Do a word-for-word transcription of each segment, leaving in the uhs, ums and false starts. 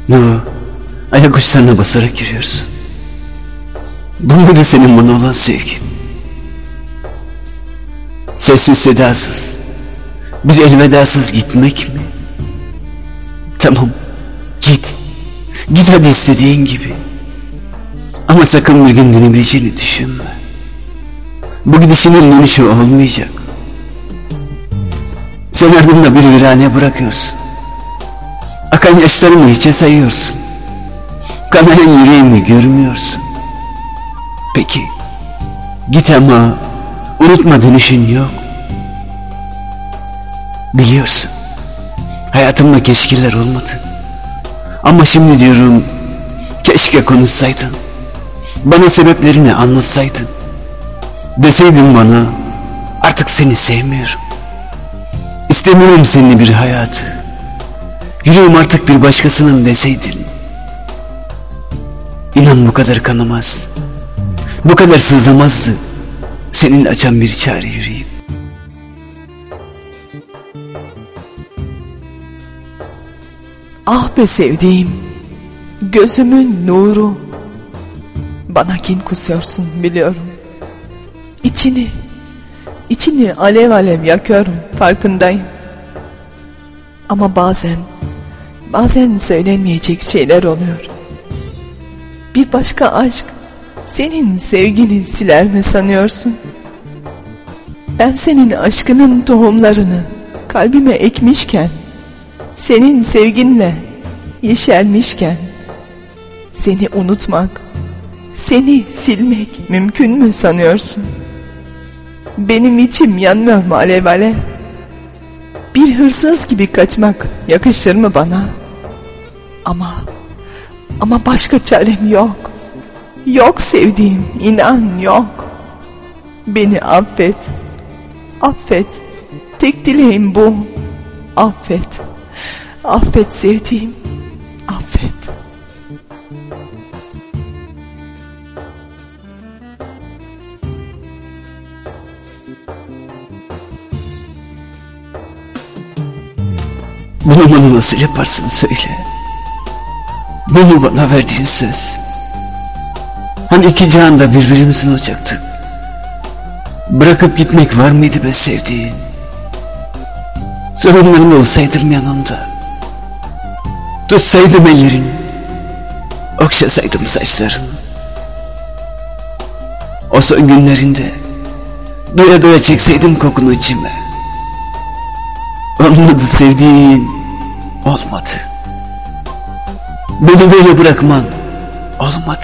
Ne o? Ayak uçlarına basarak giriyorsun. Bu muydu senin bana olan sevgin? Sessiz sedasız, bir elvedasız gitmek mi? Tamam, git. Git hadi istediğin gibi. Ama sakın bir gün dönebileceğini düşünme. Bu gidişinin dönüşü olmayacak. Sen ardında bir virane bırakıyorsun. Akan yaşlarımı hiçe sayıyorsun. Kanayan yüreğimi görmüyorsun. Peki, git ama unutma, dönüşün yok. Biliyorsun, hayatımda keşkeler olmadı. Ama şimdi diyorum, keşke konuşsaydın. Bana sebeplerini anlatsaydın. Deseydin bana, artık seni sevmiyorum. İstemiyorum seninle bir hayatı. Yüreğim artık bir başkasının deseydin. İnan bu kadar kanamaz. Bu kadar sızlamazdı seninle açan bir çare yüreğim. Ah be sevdiğim, gözümün nuru. Bana kin kusuyorsun biliyorum. İçini, içini alev alev yakıyorum, farkındayım. Ama bazen, bazen söylenmeyecek şeyler oluyor. Bir başka aşk senin sevgini siler mi sanıyorsun? Ben senin aşkının tohumlarını kalbime ekmişken, senin sevginle yeşermişken, seni unutmak, seni silmek mümkün mü sanıyorsun? Benim içim yanmıyor mu alev alev? Bir hırsız gibi kaçmak yakışır mı bana? Ama, ama başka çarem yok. Yok sevdiğim, inan yok. Beni affet, affet. Tek dileğim bu. Affet, affet sevdiğim, affet. Bunu bana nasıl yaparsın söyle. Bu mu bana verdiğin söz? Hani iki cihanda birbirimizin olacaktık. Bırakıp gitmek var mıydı be sevdiğin? Sorunlarında olsaydım yanında. Tutsaydım ellerini. Okşasaydım saçlarını. O son günlerinde doya doya çekseydim kokunu içime. Olmadı sevdiğim, olmadı. Beni böyle bırakman olmadı.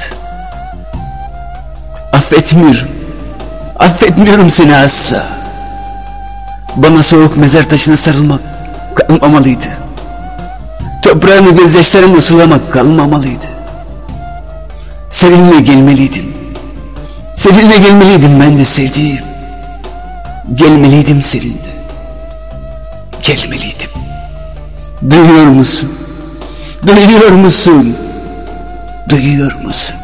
Affetmiyorum, affetmiyorum seni asla. Bana soğuk mezar taşına sarılmak kalmamalıydı. Toprağını gözyaşlarımla sulamak kalmamalıydı. Seninle gelmeliydim. Seninle gelmeliydim ben de sevdiğim. Gelmeliydim seninle. Gelmeliydim. Duyuyor musun? Duyuyor musun? Duyuyor musun?